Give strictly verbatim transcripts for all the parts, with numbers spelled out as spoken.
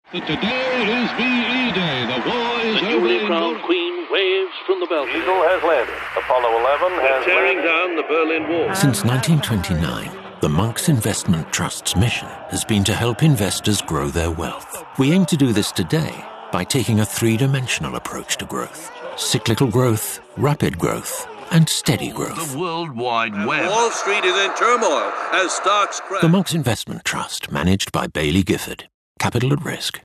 Today is V E Day. The war is the over. newly crowned Queen waves from the balcony. Eagle has landed. Apollo eleven has tearing landed. down the Berlin Wall. Since nineteen twenty-nine, the Monks Investment Trust's mission has been to help investors grow their wealth. We aim to do this today by taking a three-dimensional approach to growth. Cyclical growth, rapid growth, and steady growth. The World Wide Web. Wall Street is in turmoil as stocks crash. The Monks Investment Trust, managed by Baillie Gifford. Capital at risk.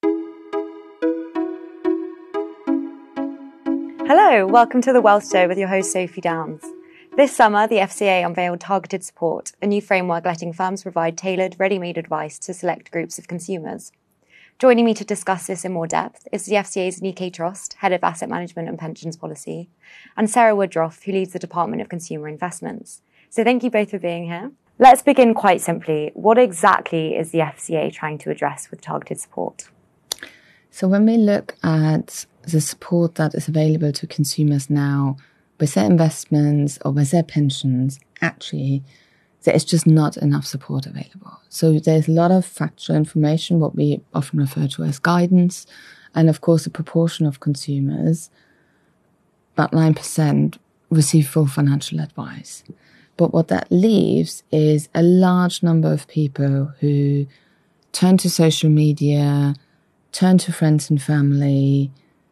Hello, welcome to The Wealth Show with your host Sophie Downs. This summer, the F C A unveiled Targeted Support, a new framework letting firms provide tailored, ready-made advice to select groups of consumers. Joining me to discuss this in more depth is the F C A's Nikkei Trost, Head of Asset Management and Pensions Policy, and Sarah Woodruff, who leads the Department of Consumer Investments. So thank you both for being here. Let's begin quite simply. What exactly is the F C A trying to address with targeted support? So when we look at the support that is available to consumers now with their investments or with their pensions, actually, there is just not enough support available. So there's a lot of factual information, what we often refer to as guidance, and of course a proportion of consumers, about nine percent, receive full financial advice. But what that leaves is a large number of people who turn to social media, turn to friends and family,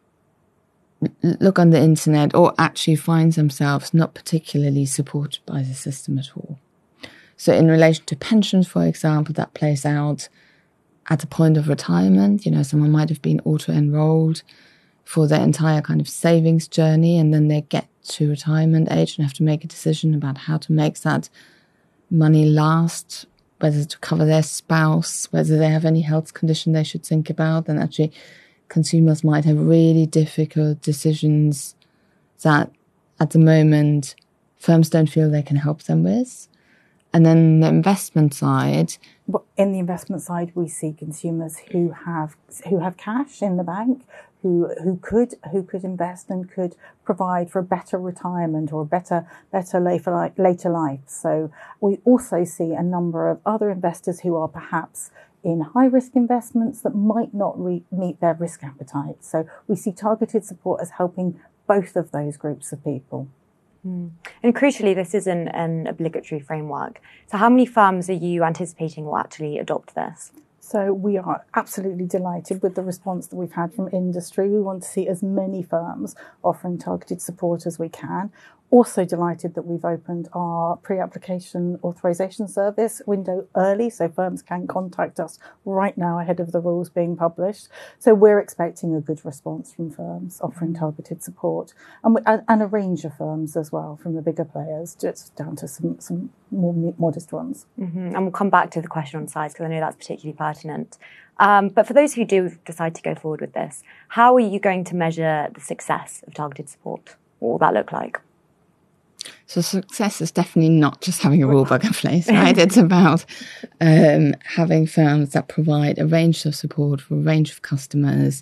look on the internet, or actually find themselves not particularly supported by the system at all. So in relation to pensions, for example, that plays out at the point of retirement. You know, someone might have been auto-enrolled for their entire kind of savings journey, and then they get to retirement age and have to make a decision about how to make that money last, whether to cover their spouse, whether they have any health condition they should think about. And actually, consumers might have really difficult decisions that at the moment firms don't feel they can help them with. And then the investment side. In the investment side, we see consumers who have who have cash in the bank, who who could who could invest and could provide for a better retirement or a better better later later life. So we also see a number of other investors who are perhaps in high risk investments that might not re- meet their risk appetite. So we see targeted support as helping both of those groups of people. Mm. And crucially, this is an, an obligatory framework. So how many firms are you anticipating will actually adopt this? So we are absolutely delighted with the response that we've had from industry. We want to see as many firms offering targeted support as we can. Also delighted that we've opened our pre-application authorization service window early, so firms can contact us right now ahead of the rules being published. So we're expecting a good response from firms offering targeted support, and, and a range of firms as well, from the bigger players just down to some, some more modest ones. Mm-hmm. And we'll come back to the question on size because I know that's particularly pertinent. Um, but for those who do decide to go forward with this, how are you going to measure the success of targeted support? What will that look like? So success is definitely not just having a rule book in place, right? It's about um, having firms that provide a range of support for a range of customers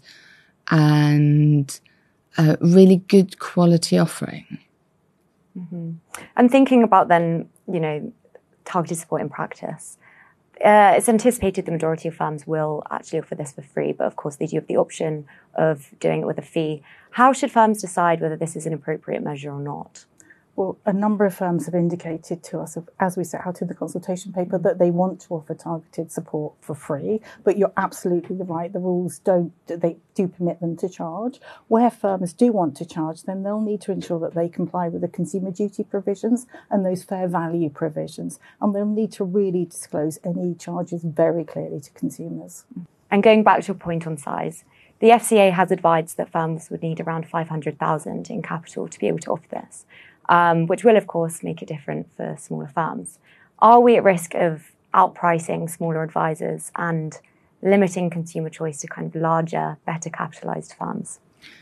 and a really good quality offering. Mm-hmm. And thinking about then, you know, targeted support in practice, uh, it's anticipated the majority of firms will actually offer this for free, but of course they do have the option of doing it with a fee. How should firms decide whether this is an appropriate measure or not? Well, a number of firms have indicated to us, as we set out in the consultation paper, that they want to offer targeted support for free. But you're absolutely right. The rules don't, they do permit them to charge. Where firms do want to charge, then they'll need to ensure that they comply with the consumer duty provisions and those fair value provisions. And they'll need to really disclose any charges very clearly to consumers. And going back to your point on size, the F C A has advised that firms would need around five hundred thousand in capital to be able to offer this. Um, which will, of course, make it different for smaller firms. Are we at risk of outpricing smaller advisors and limiting consumer choice to kind of larger, better capitalised firms?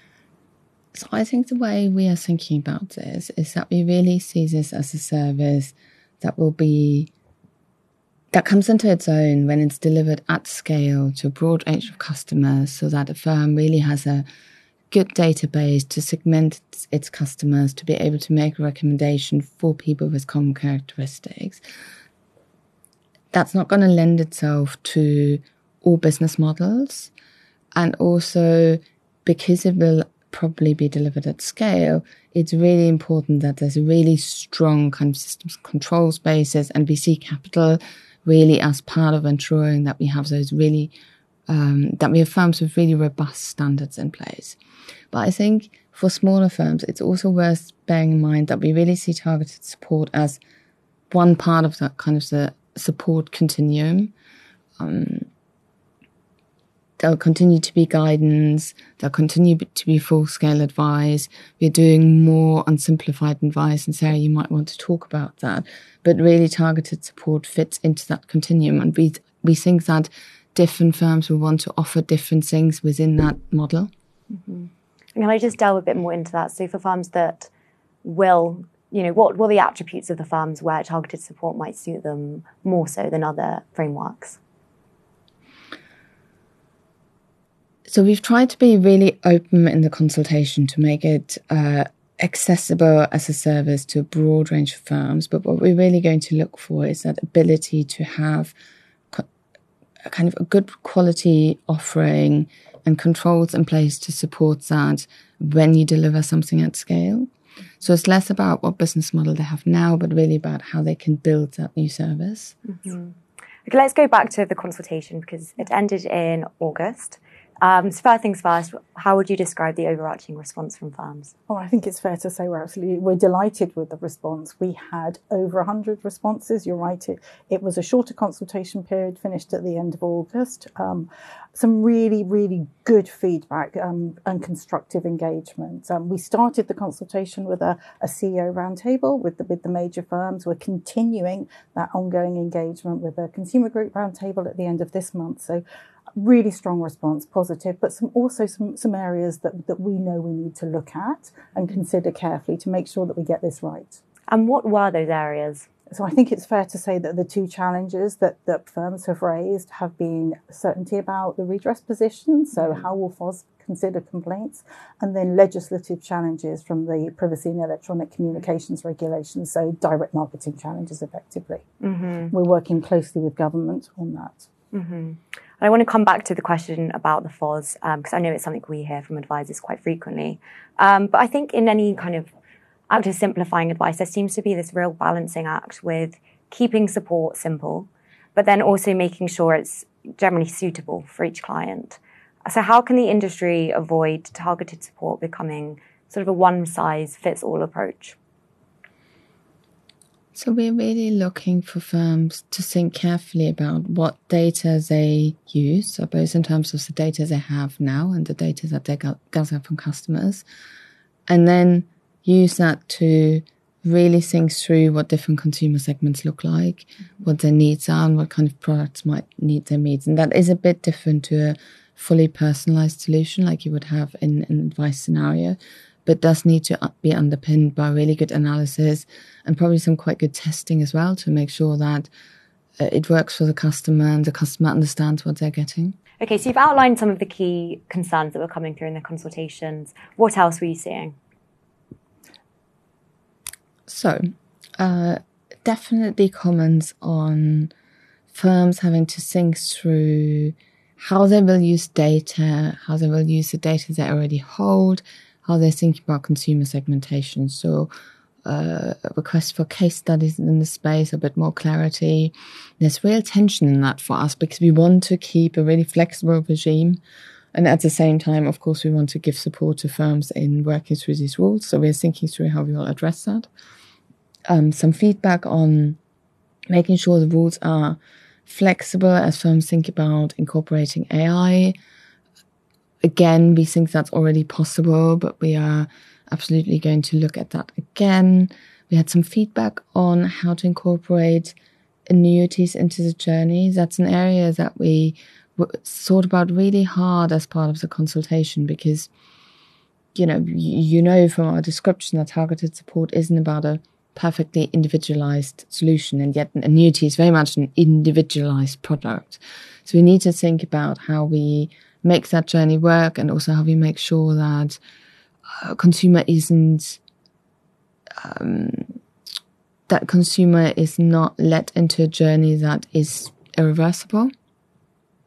So I think the way we are thinking about this is that we really see this as a service that will be, that comes into its own when it's delivered at scale to a broad range of customers, so that a firm really has a good database to segment its customers, to be able to make a recommendation for people with common characteristics. That's not going to lend itself to all business models, And also, because it will probably be delivered at scale, it's really important that there's a really strong kind of systems control spaces, and we see capital really as part of ensuring that we have those really, um, that we have firms with really robust standards in place. But I think for smaller firms, it's also worth bearing in mind that we really see targeted support as one part of that kind of the support continuum. Um, There'll continue to be guidance. There'll continue to be full-scale advice. We're doing more unsimplified advice, and Sarah, you might want to talk about that. But really targeted support fits into that continuum. And we we think that different firms will want to offer different things within that model. Mm-hmm. And can I just delve a bit more into that? So for firms that will, you know, what, what are the attributes of the firms where targeted support might suit them more so than other frameworks? So we've tried to be really open in the consultation to make it uh, accessible as a service to a broad range of firms. But what we're really going to look for is that ability to have co- a kind of a good quality offering and controls in place to support that when you deliver something at scale. So it's less about what business model they have now, but really about how they can build that new service. Mm-hmm. Okay, let's go back to the consultation because it ended in August. Um, so first things first, how would you describe the overarching response from firms? Oh, I think it's fair to say we're absolutely, we're delighted with the response. We had over one hundred responses. You're right, it, it was a shorter consultation period, finished at the end of August. Um, some really, really good feedback um, and constructive engagement. Um, we started the consultation with a, a C E O roundtable with the, with the major firms. We're continuing that ongoing engagement with a consumer group roundtable at the end of this month. So really strong response, positive, but some also some, some areas that, that we know we need to look at and consider carefully to make sure that we get this right. And what were those areas? So I think it's fair to say that the two challenges that, that firms have raised have been certainty about the redress position, so how will F O S consider complaints, and then legislative challenges from the privacy and electronic communications regulations, so direct marketing challenges effectively. Mm-hmm. We're working closely with government on that. Mm-hmm. I want to come back to the question about the F O S, because um, I know it's something we hear from advisors quite frequently. Um, but I think in any kind of act of simplifying advice, there seems to be this real balancing act with keeping support simple, but then also making sure it's generally suitable for each client. So how can the industry avoid targeted support becoming sort of a one-size-fits-all approach? So we're really looking for firms to think carefully about what data they use, so both in terms of the data they have now and the data that they gather from customers, and then use that to really think through what different consumer segments look like, mm-hmm. what their needs are, and what kind of products might meet their needs. And that is a bit different to a fully personalized solution like you would have in an advice scenario, but does need to be underpinned by really good analysis and probably some quite good testing as well to make sure that uh, it works for the customer and the customer understands what they're getting. Okay, so you've outlined some of the key concerns that were coming through in the consultations. What else were you seeing? So, uh, definitely comments on firms having to think through how they will use data, how they will use the data they already hold, how they're thinking about consumer segmentation. So uh, a request for case studies in the space, a bit more clarity. There's real tension in that for us because we want to keep a really flexible regime. And at the same time, of course, we want to give support to firms in working through these rules. So we're thinking through how we will address that. Um, some feedback on making sure the rules are flexible as firms think about incorporating A I. Again, we think that's already possible, but we are absolutely going to look at that again. We had some feedback on how to incorporate annuities into the journey. That's an area that we thought about really hard as part of the consultation because, you know, you know from our description that targeted support isn't about a perfectly individualized solution, and yet an annuity is very much an individualized product. So we need to think about how we make that journey work and also how we make sure that uh, consumer isn't um, that consumer is not led into a journey that is irreversible.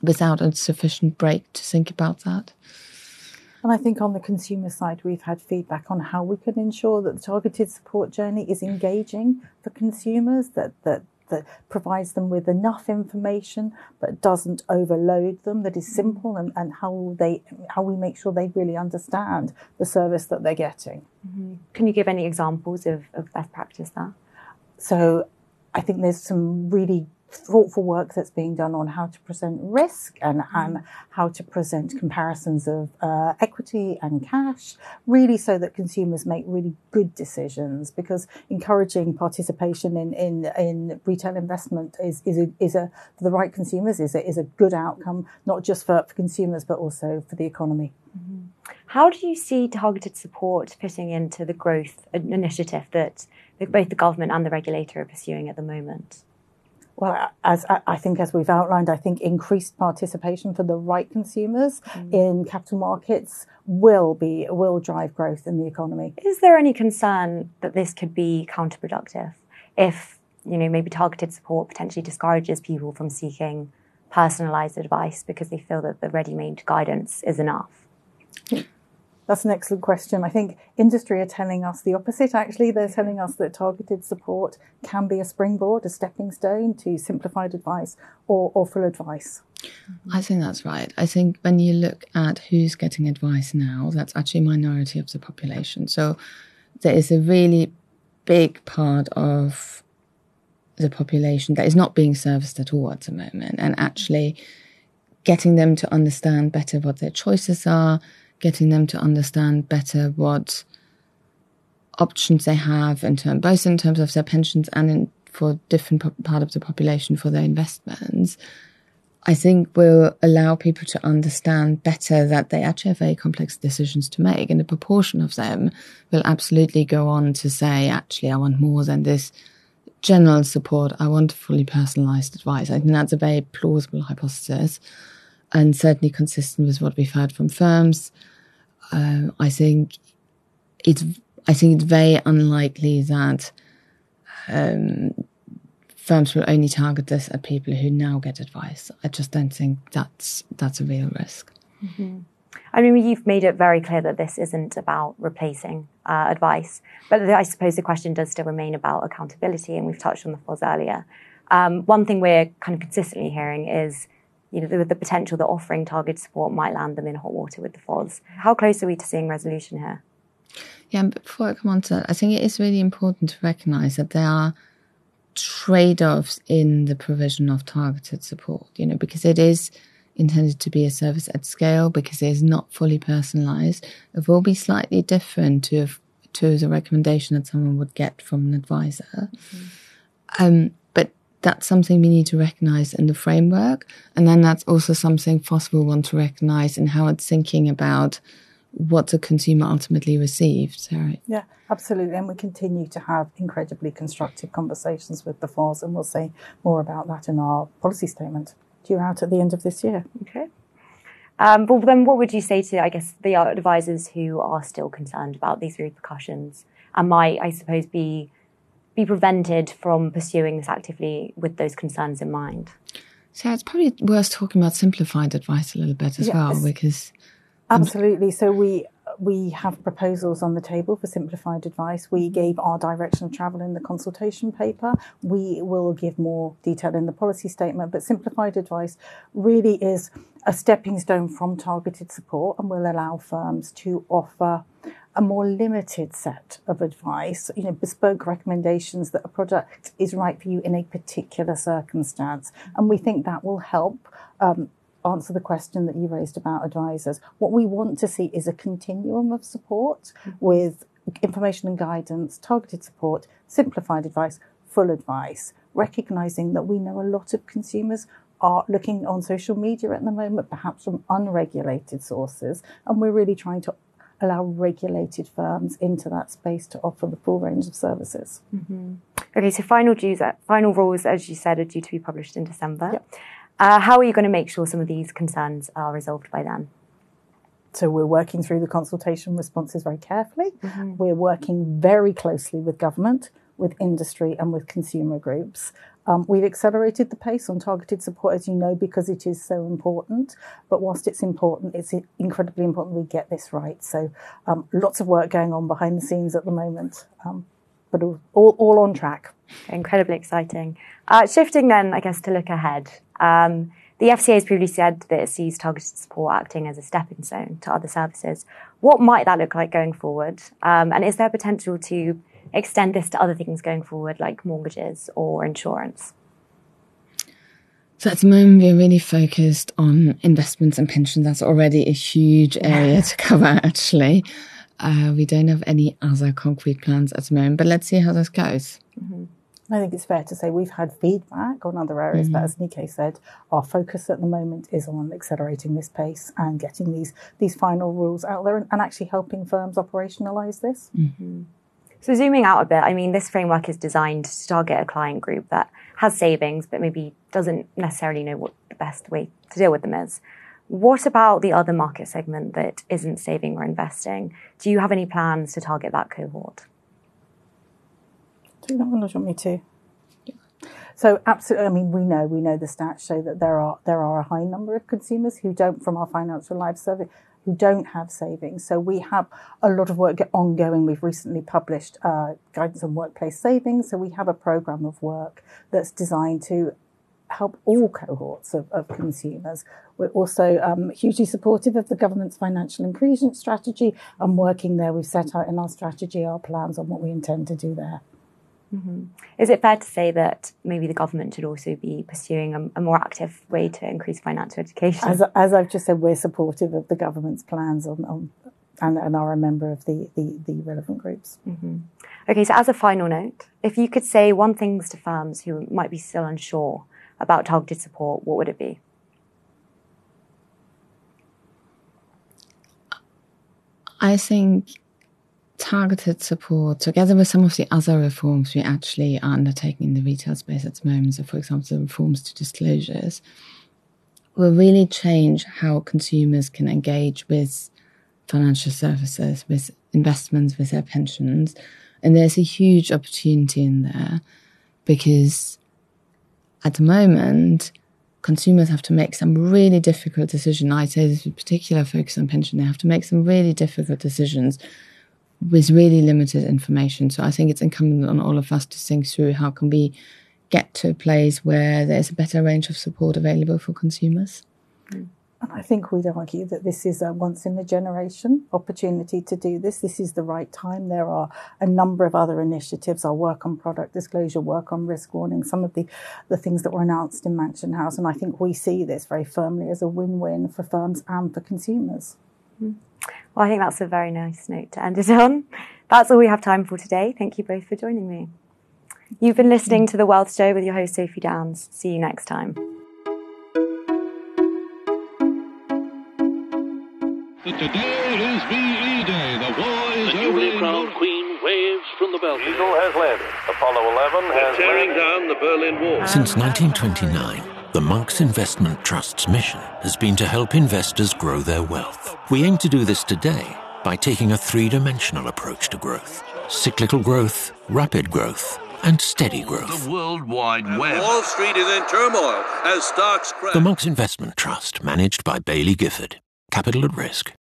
without a sufficient break to think about that. And I think on the consumer side, we've had feedback on how we can ensure that the targeted support journey is engaging for consumers, that that, that provides them with enough information but doesn't overload them, that is simple, and, and how they how we make sure they really understand the service that they're getting. Mm-hmm. Can you give any examples of, of best practice there? So I think there's some really thoughtful work that's being done on how to present risk and, and how to present comparisons of uh, equity and cash, really so that consumers make really good decisions, because encouraging participation in, in, in retail investment is, is, a, is a, for the right consumers, is a, is a good outcome, not just for, for consumers, but also for the economy. Mm-hmm. How do you see targeted support fitting into the growth initiative that both the government and the regulator are pursuing at the moment? Well, as I think, as we've outlined, I think increased participation for the right consumers mm. in capital markets will be will drive growth in the economy. Is there any concern that this could be counterproductive if, you know, maybe targeted support potentially discourages people from seeking personalised advice because they feel that the ready-made guidance is enough? That's an excellent question. I think industry are telling us the opposite, actually. They're telling us that targeted support can be a springboard, a stepping stone to simplified advice or, or full advice. I think that's right. I think when you look at who's getting advice now, that's actually a minority of the population. So there is a really big part of the population that is not being serviced at all at the moment, and actually getting them to understand better what their choices are, getting them to understand better what options they have, in term, both in terms of their pensions and in, for different po- part of the population for their investments, I think will allow people to understand better that they actually have very complex decisions to make, and a proportion of them will absolutely go on to say, actually, I want more than this general support. I want fully personalised advice. I think that's a very plausible hypothesis, and certainly consistent with what we've heard from firms. Uh, I think it's I think it's very unlikely that um, firms will only target this at people who now get advice. I just don't think that's that's a real risk. Mm-hmm. I mean, you've made it very clear that this isn't about replacing uh, advice, but I suppose the question does still remain about accountability, and we've touched on the F O S earlier. Um, one thing we're kind of consistently hearing is, you know, the, the potential that offering targeted support might land them in hot water with the F O S. How close are we to seeing resolution here? Yeah, but before I come on to that, I think it is really important to recognise that there are trade-offs in the provision of targeted support, you know, because it is intended to be a service at scale, because it is not fully personalised. It will be slightly different to, to the recommendation that someone would get from an advisor. Mm-hmm. Um, That's something we need to recognise in the framework. And then that's also something F O S will want to recognise in how it's thinking about what the consumer ultimately receives. Right? Yeah, absolutely. And we continue to have incredibly constructive conversations with the F O S, and we'll say more about that in our policy statement due out at the end of this year. Okay. Um, but then what would you say to, I guess, the advisors who are still concerned about these repercussions and might, I suppose, be... be prevented from pursuing this actively with those concerns in mind? So it's probably worth talking about simplified advice a little bit as yes. well, because... Absolutely. So we we have proposals on the table for simplified advice. We gave our direction of travel in the consultation paper. We will give more detail in the policy statement, but simplified advice really is a stepping stone from targeted support and will allow firms to offer a more limited set of advice, you know, bespoke recommendations that a product is right for you in a particular circumstance. And we think that will help um, answer the question that you raised about advisors. What we want to see is a continuum of support with information and guidance, targeted support, simplified advice, full advice, recognising that we know a lot of consumers are looking on social media at the moment, perhaps from unregulated sources, and we're really trying to allow regulated firms into that space to offer the full range of services. Mm-hmm. Okay, so final dues, final rules, as you said, are due to be published in December. Yep. Uh, how are you going to make sure some of these concerns are resolved by then? So we're working through the consultation responses very carefully. Mm-hmm. We're working very closely with government. with industry and with consumer groups. Um, we've accelerated the pace on targeted support, as you know, because it is so important. But whilst it's important, it's incredibly important we get this right. So um, lots of work going on behind the scenes at the moment, um, but all, all, all on track. Incredibly exciting. Uh, shifting then, I guess, to look ahead. Um, the F C A has previously said that it sees targeted support acting as a stepping stone to other services. What might that look like going forward? Um, and is there potential to extend this to other things going forward, like mortgages or insurance? So at the moment, we're really focused on investments and pensions. That's already a huge area to cover, actually. Uh, we don't have any other concrete plans at the moment, but let's see how this goes. Mm-hmm. I think it's fair to say we've had feedback on other areas, mm-hmm. but as Nikke said, our focus at the moment is on accelerating this pace and getting these these final rules out there and, and actually helping firms operationalise this. Mm-hmm. So zooming out a bit, I mean, this framework is designed to target a client group that has savings, but maybe doesn't necessarily know what the best way to deal with them is. What about the other market segment that isn't saving or investing? Do you have any plans to target that cohort? Do you want me to? So absolutely, I mean, we know we know the stats show that there are there are a high number of consumers who don't, from our Financial Lives survey, who don't have savings. So we have a lot of work ongoing. We've recently published uh, guidance on workplace savings. So we have a programme of work that's designed to help all cohorts of, of consumers. We're also um, hugely supportive of the government's financial inclusion strategy and working there. We've set out in our strategy our plans on what we intend to do there. Mm-hmm. Is it fair to say that maybe the government should also be pursuing a, a more active way to increase financial education? As, as I've just said, we're supportive of the government's plans on, on and, and are a member of the, the, the relevant groups. Mm-hmm. Okay, so as a final note, if you could say one thing to firms who might be still unsure about targeted support, what would it be? I think targeted support, together with some of the other reforms we actually are undertaking in the retail space at the moment, so for example, the reforms to disclosures, will really change how consumers can engage with financial services, with investments, with their pensions. And there's a huge opportunity in there because at the moment, consumers have to make some really difficult decisions. I say this with particular focus on pension. They have to make some really difficult decisions with really limited information. So I think it's incumbent on all of us to think through how can we get to a place where there's a better range of support available for consumers. And I think we'd argue that this is a once-in-a-generation opportunity to do this. This is the right time. There are a number of other initiatives, our work on product disclosure, work on risk warning, some of the, the things that were announced in Mansion House. And I think we see this very firmly as a win-win for firms and for consumers. Mm. Well, I think that's a very nice note to end it on. That's all we have time for today. Thank you both for joining me. You've been listening to The Wealth Show with your host, Sophie Downs. See you next time. Today is V E Day. The war is The over. newly crowned Queen waves from the balcony. Eagle has landed. Apollo eleven has Tearing landed. down the Berlin Wall. Since nineteen twenty-nine, the Monks Investment Trust's mission has been to help investors grow their wealth. We aim to do this today by taking a three-dimensional approach to growth. Cyclical growth, rapid growth, and steady growth. The World Wide Web. Wall Street is in turmoil as stocks crash. The Monks Investment Trust, managed by Baillie Gifford. Capital at risk.